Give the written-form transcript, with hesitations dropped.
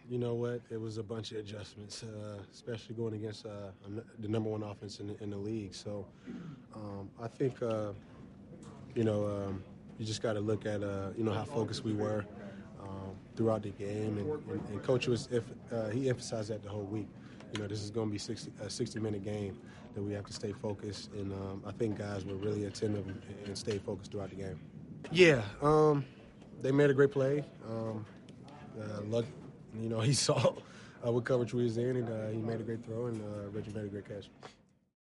You know what? It was a bunch of adjustments, especially going against the number one offense in the league. So I think, you just got to look at, how focused we were throughout the game. And Coach he emphasized that the whole week. This is going to be a 60-minute game that we have to stay focused. And I think guys were really attentive and stayed focused throughout the game. Yeah, they made a great play. Luck, he saw what coverage we was in, and he made a great throw, and Reggie made a great catch.